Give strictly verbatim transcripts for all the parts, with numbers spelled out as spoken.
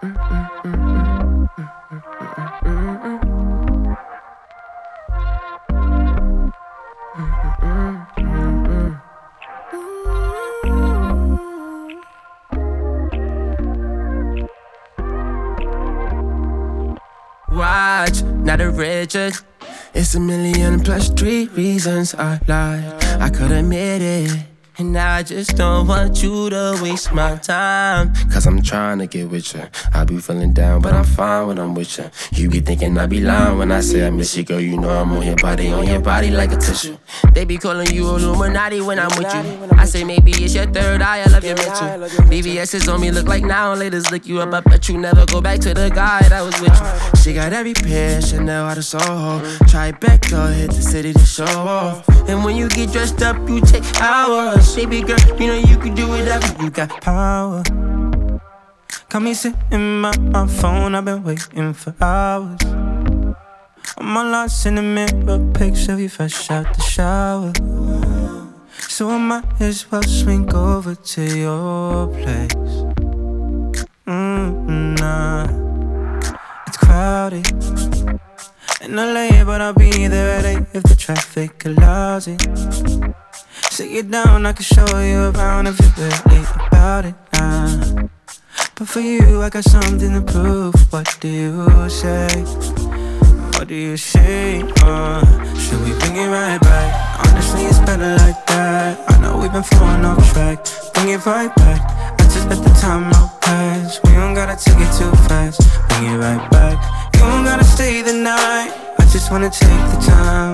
Watch, not a Richard. It's a million plus three reasons I lied. I could admit it. And I just don't want you to waste my time. Cause I'm trying to get with you. I be feeling down, but I'm fine when I'm with you. You be thinking I be lying when I say I miss you, girl. You know I'm on your body, on your body like a tissue. They be calling you Illuminati when I'm with you. I say maybe it's your third eye, I love your mental. B B S is on me, look like now and later lick you up. I bet you never go back to the guy that was with you. She got every pair, Chanel out of Soho. Try back up, hit the city to show off. And when you get dressed up, you take hours. Baby girl, you know you can do whatever, you got power. Got me sitting by my phone, I've been waiting for hours. I'm all lost in the mirror, picture of you fresh out the shower. So I might as well swing over to your place. Mm-hmm, nah, it's crowded in L A, but I'll be there at eight if the traffic allows it. Sit you down, I can show you around if you're really about it now. But for you, I got something to prove. What do you say? What do you say? Uh, should we bring it right back? Honestly, it's better like that. I know we've been falling off track. Bring it right back. I just let the time out pass. We don't gotta take it too fast. Bring it right back. You don't gotta stay the night. I just wanna take the time.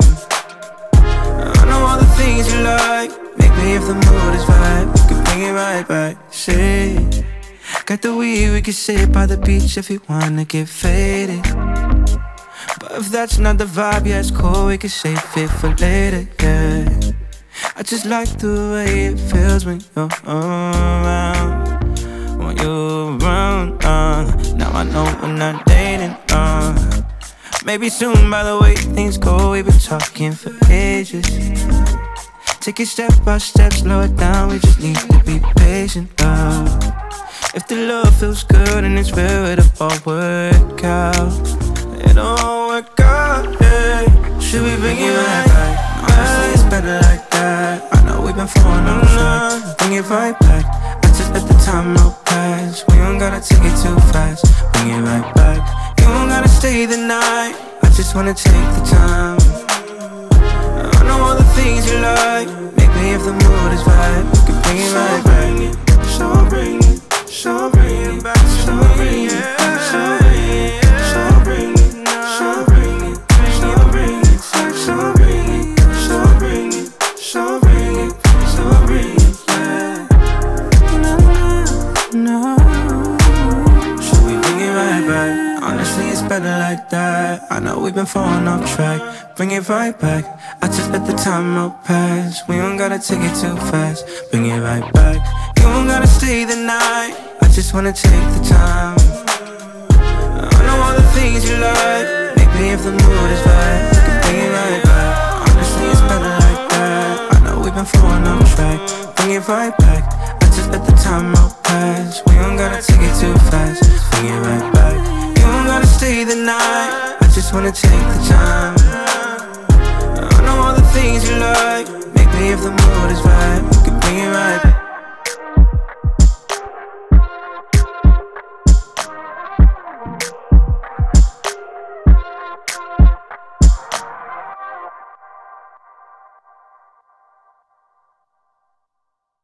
I know all the things you like. Maybe if the mood is right, we can bring it right back. Say, got the weed, we can sit by the beach if you wanna get faded. But if that's not the vibe, yeah, it's cool, we can save it for later, yeah. I just like the way it feels when you're around. When you're around, uh. Now I know we're not dating, uh. Maybe soon, by the way things go, we've been talking for ages. Take it step by step, slow it down, we just need to be patient, uh. If the love feels good and it's real, it'll all work out. It'll all work out, yeah. Should we bring it right back? Honestly, it's better like that. I know we've been falling off track. Bring it right back. I just let the time out pass. We don't gotta take it too fast. Bring it right back. You don't gotta stay the night. I just wanna take the time. I know all the things you like. Maybe if the mood is right, we can bring it right back. So bring it, so bring it back, so bring it, so bring it, so bring it, so bring it, so bring it, so bring it, so bring it, so bring it, so bring it, yeah. No, no, no. Should we bring it right back? Honestly, it's better like that. I know we've been falling off track. Bring it right back. I just let the time out pass. We don't gotta take it too fast. Bring it right back. You don't gotta stay the night. I just wanna take the time. I know all the things you like. Maybe if the mood is right, we can bring it right back. Honestly, it's better like that. I know we've been falling off track. Bring it right back. I just let the time out